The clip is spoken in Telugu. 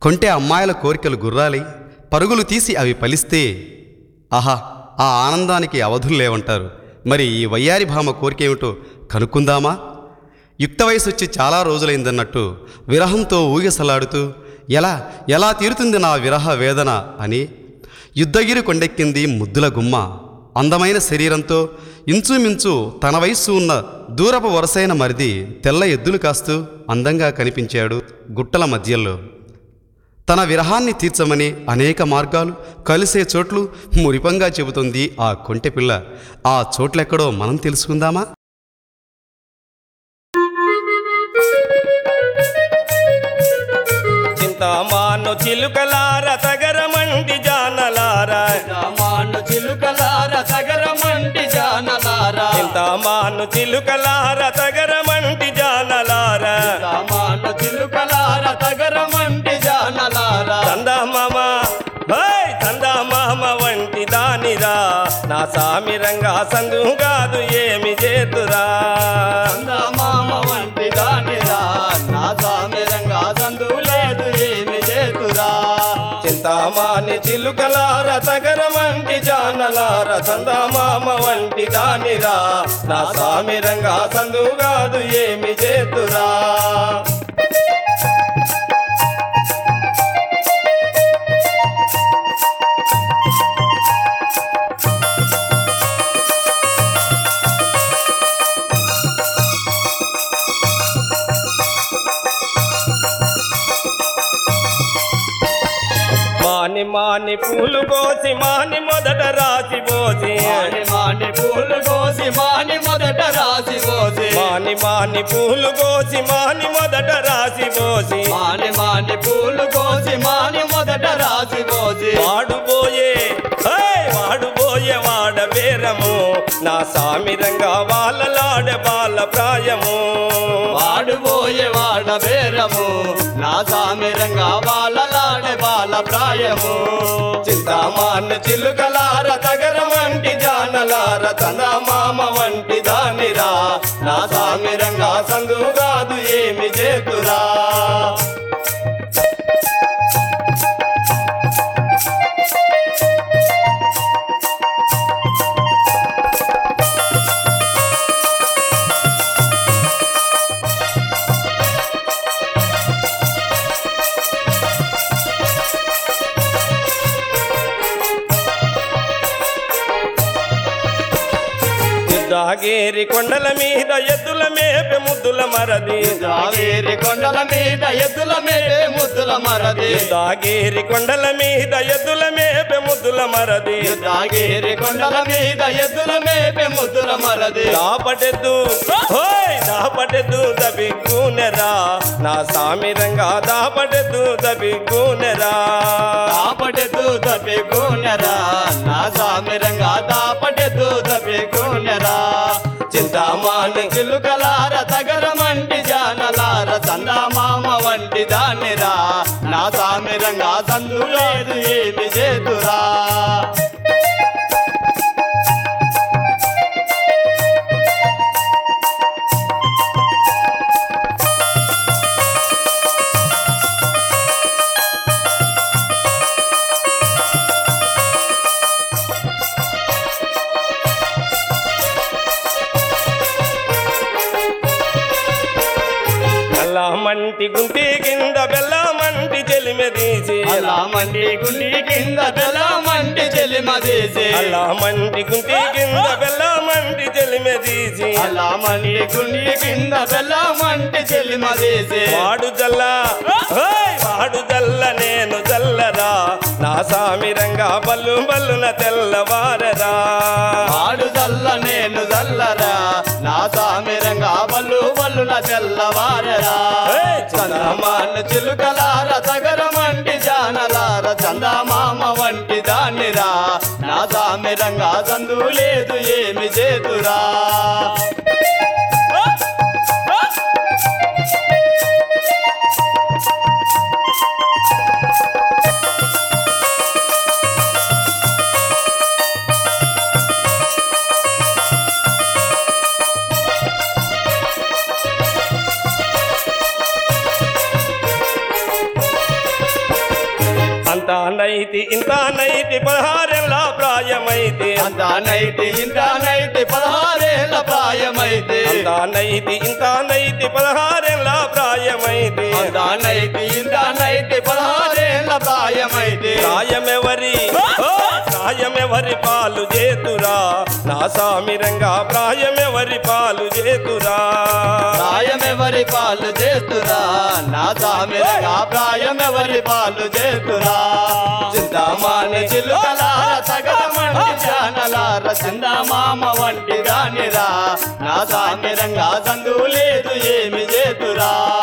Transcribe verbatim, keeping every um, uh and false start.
కొంటే అమ్మాయిల కోరికలు గుర్రాలి పరుగులు తీసి అవి ఫలిస్తే ఆహా ఆ ఆనందానికి అవధులు లేవంటారు. మరి ఈ వయ్యారి భామ కోరికేమిటో కనుక్కుందామా? యుక్త వయసు వచ్చి చాలా రోజులైందన్నట్టు విరహంతో ఊగిసలాడుతూ ఎలా ఎలా తీరుతుంది నా విరహ వేదన అని యుద్ధగిరి కొండెక్కింది ముద్దుల గుమ్మ. అందమైన శరీరంతో ఇంచుమించు తన వయస్సు ఉన్న దూరపు వరసైన మరిది తెల్ల ఎద్దులు కాస్తూ అందంగా కనిపించాడు గుట్టల మధ్యలో. తన విరహాన్ని తీర్చమని అనేక మార్గాలు కలిసే చోట్లు మురిపంగా చెబుతుంది ఆ కొంటెపిల్ల. ఆ చోట్లెక్కడో మనం తెలుసుకుందామా? చింతామాను చిలుకలార తగరమంటి జానలారా, చింతామాను చిలుకలార తగరమంటి జానలారా, చింతామాను చిలుకలార తగరమంటి జానలారా, చింతామాను చిలుకలార తగరమంటి జానలారా. చందమామ హై చందమామ వంటి దానిరా, నా సామిరంగా సందు కాదు ఏమి చేతురా. చందమామ వంటి దానిరా, నా సామిరంగా సందు లేదు ఏమి చేతురా. చింతామాని చిలుకలార తగరమంటి జానలార, చందమామ వంటి దానిరా, నా సామిరంగా సందు కాదు ఏమి చేతురా. మాని మాని పూలు కోసి మాని మొదట రాసి పోసి, మాని మాని పూలు కోసి మాని మొదట రాసి పోసి, మాని మాని పూలు కోసి మాని మొదట రాసి పోసి, మాని మాని పూలు కోసి మాని మొదట రాసి పోసి. వాడుబోయే హై వాడుబోయే వాడ బేరము, నా సామిరంగా వాళ్ళలాడ బాల ప్రాయము. వాడుబోయే వాడ బేరము, నా సామిరంగా వాళ్ళలాడే బాల ప్రాయము. చింతామాను చిలుకలార తగరమంటి జానలార, చందమామ వంటి దానిరా, నా సామిరంగా సందు కాదు ఏమి చేతురా. జాగేరి కొండల మీద ఎద్దుల మేపే ముద్దుల మరది, జావేరి కొండల మీద ఎద్దుల మేపే ముద్దుల మరది, జాగేరి కొండల మీద ఎద్దుల మేపే ముద్దుల మరది, జాగేరి కొండల మీద ఎద్దుల మేపే ముద్దుల మరది. దాపటెద్దు హోయ్ దాపటెద్దు దబిక్కునెరా, నా సామిరంగా దాపటెద్దు దబిక్కునెరా. దాపటెద్దు దబిక్కునెరా, నా సామిరంగా దాపటెద్దు దబిక్కునెరా. చింతామాను చిలుకలార తగరమంటి జానలార, చందమామ వంటి దానిరా, నా సామిరంగా సందు లేదు ఏమి చేతురా. మంటి గుంటి కింద బెల్లమంటి చెలిమె తీసి, అలా మండి గుండి కింద బెల్లమంటి చెలిమ తీసి, అలా మంటి గుంటి కింద బెల్లమంటి చెలిమె తీసి, అలా మండి గుండి కింద బెల్లమంటి చెలిమ తీసి. వాడు జల్ల హోయ్ వాడు జల్ల నేను జల్లరా, నా సామిరంగా బల్లు బల్లున తెల్లవారరా. వాడు జల్ల నేను జల్లరా, నా సామిరంగా బల్లు బల్లున తెల్లవారరా. చందమాను చిలుకలార తగరమంటి జానలార, చందమామ వంటి దానిరా, నా సామిరంగా సందు లేదు ఏమి చేతురా. అంత నైతి ఇంత నైతి పదహారేళ్ళ ప్రాయమైతే అంత నైతి ఇంత నైతి పదహారేళ్ళ ప్రాయమైతే అంత నైతి ఇంత నైతి పదహారేళ్ళ ప్రాయమైతే అంత నైతి ఇంత నైతి పదహారేళ్ళ ప్రాయమైతే ప్రాయమెవరి ప్రాయమెవరి పాలు చేతురా నా సామిరంగా ప్రాయమెవరి పాలు చేతురా ప్రాయమెవరి పాలు చేస్తురా నా సామిరంగా ప్రాయమెవరి పాలు చేస్తురా చింతామాని చిలుకలార సగరమంటి జానలార చిందామామ వంటి రానిరా నా సామిరంగా సందు లేదు ఏమి చేతురా